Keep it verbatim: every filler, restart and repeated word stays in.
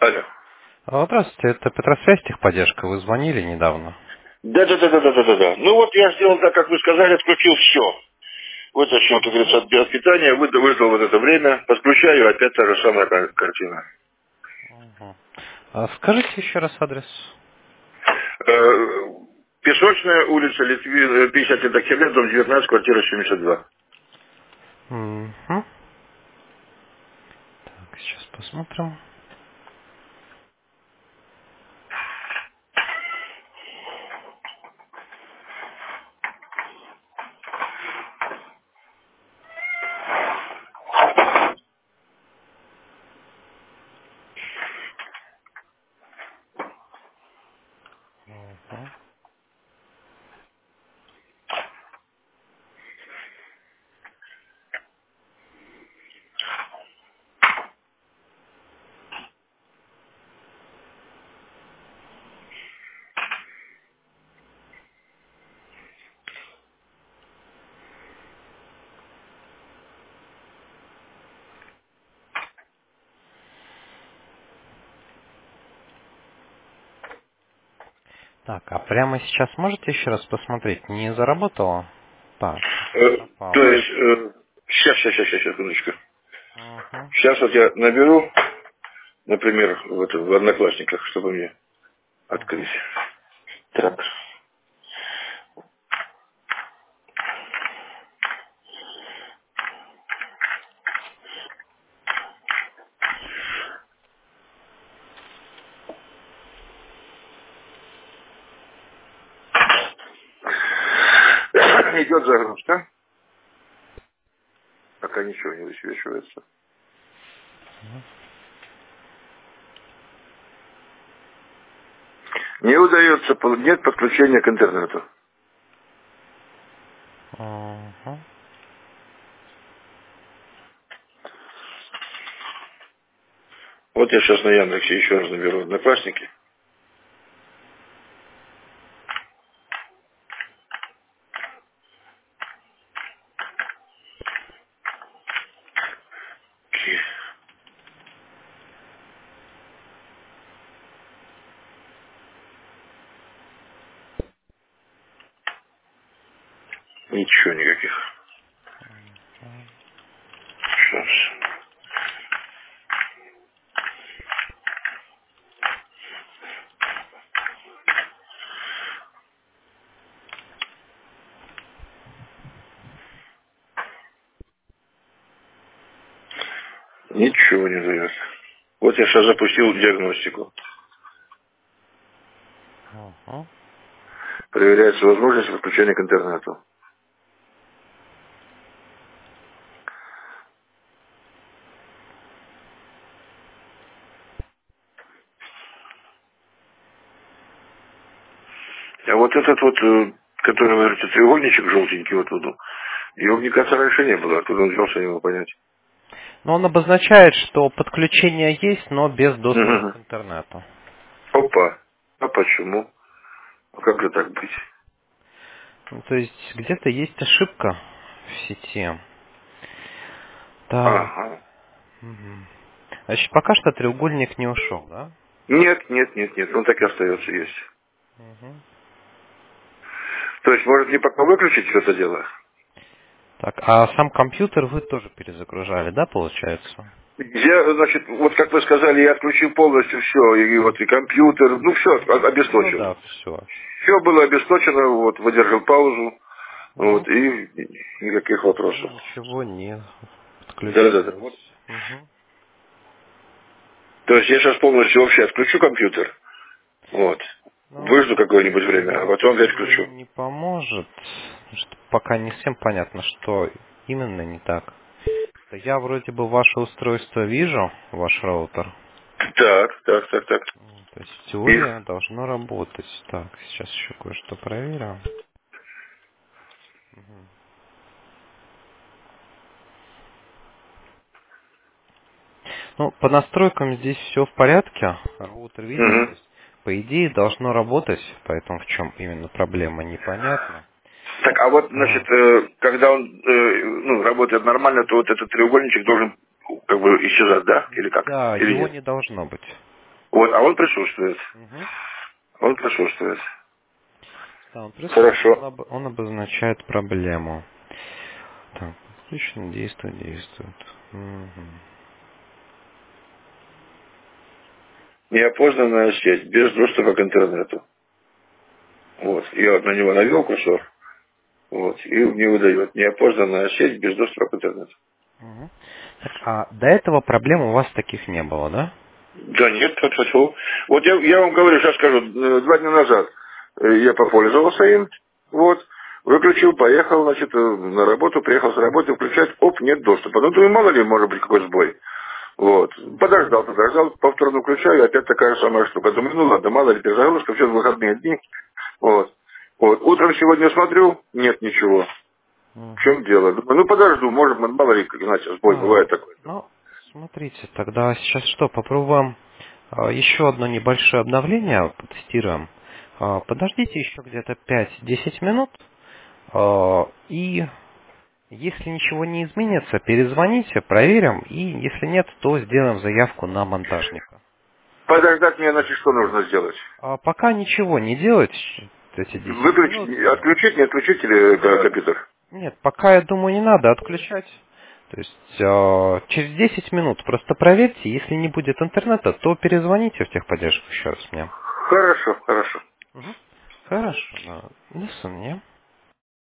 Алло. А, Здравствуйте, это Петросвязь, техподдержка. Вы звонили недавно. Да, да, да, да, да, да, да, да. Ну вот я сделал так, как вы сказали, отключил все. Вытащил, как говорится, от от питания, выдал, выждал вот это время, подключаю, опять та же самая кар- картина. Мгм. А скажите еще раз адрес. Э, Песочная улица, Литви, пятьдесят лет октября, дом девятнадцать, квартира семьдесят два. Мгм. Так, сейчас посмотрим. Мгм. Так, а прямо сейчас можете еще раз посмотреть? Не заработало? Так, Э, то пропало. есть, э, сейчас, сейчас, сейчас, сейчас, секундочку. Мгм. Сейчас вот я наберу, например, в, это, в Одноклассниках, чтобы мне открыть. Так. Идет загрузка. Пока ничего не высвечивается. Не удается, пол- нет подключения к интернету. Мгм. Вот я сейчас на Яндексе еще раз наберу Одноклассники. Ки- Ничего никаких. Сейчас. Ничего не дает. Вот я сейчас запустил диагностику. Мгм. Проверяется возможность подключения к интернету. А вот этот вот, э, который, вы говорите, треугольничек желтенький, вот тут, его, мне кажется, раньше не было. Откуда он взялся, не могу понять. Но он обозначает, что подключение есть, но без доступа Мгм. к интернету. Опа. А почему? А как же так быть? Ну, то есть где-то есть ошибка в сети. Так. Ага. Мгм. Значит, пока что треугольник не ушел, да? Нет, нет, нет, нет, он так и остается есть. Мгм. То есть, может, не пока выключить все это дело? Так, а сам компьютер вы тоже перезагружали, да, получается? Я, значит, вот как вы сказали, я отключил полностью все, и вот и компьютер, ну все, Ну обесточил. да, все. Все было обесточено, вот, выдержал паузу, вот, и никаких вопросов. Ничего не Да-да-да. Вот. подключилось. Мгм. То есть я сейчас полностью вообще отключу компьютер, вот, Ну, выжду какое-нибудь время, а это, потом опять включу. думаю, не поможет, потому что пока не всем понятно, что именно не так. Я вроде бы ваше устройство вижу, ваш роутер. Так, так, так, так. М, То есть в И, теории должно работать. Так, сейчас еще кое-что проверю. Мгм. Ну, по настройкам здесь все в порядке. Роутер виден, то мгм. есть по идее должно работать, поэтому в чем именно проблема, непонятно. Так, а вот, значит, А, э, когда он э, ну, работает нормально, то вот этот треугольничек должен как бы исчезать, да? Или как? да, Или его нет? не должно быть. Вот, а он присутствует. Угу. Он присутствует. Да, он присутствует, Хорошо. он, об- он обозначает проблему. Так, отлично, действует, действует. Угу. Неопознанная сеть, без доступа к интернету. Вот. Я на него навел курсор. Вот. И не выдает. Неопознанная сеть, без доступа к интернету. Угу. Так, а до этого проблем у вас таких не было, да? Да нет, тьфу, тьфу, тьфу. Вот я, я вам говорю, сейчас скажу, э, два дня назад э, я попользовался им, вот, выключил, поехал, значит, э, на работу, приехал с работы, включать, оп, нет доступа. Ну, думаю, мало ли, может быть, какой сбой. Вот. Подождал, подождал, повторно включаю, опять такая же самая штука. Думаю, ну ладно, мало ли, перезагрузка, все, выходные дни. Вот. Вот. Утром сегодня смотрю, нет ничего. В Угу. чем дело? Думаю, ну подожду, может, мало ли, иначе сбой А, бывает такой. ну, смотрите, тогда сейчас что, попробуем а, еще одно небольшое обновление, потестируем. А, подождите еще где-то пять-десять минут, а, и если ничего не изменится, перезвоните, проверим, и если нет, то сделаем заявку на монтажника. Подождать мне, значит, что нужно сделать? А пока ничего не делать, эти десять минут. Выключить, отключить, не отключить или э, компьютер? Нет, пока, я думаю, не надо отключать. То есть э, через десять минут просто проверьте, если не будет интернета, то перезвоните в техподдержку еще раз мне. Хорошо, хорошо. Мгм. Хорошо, да. До свидания.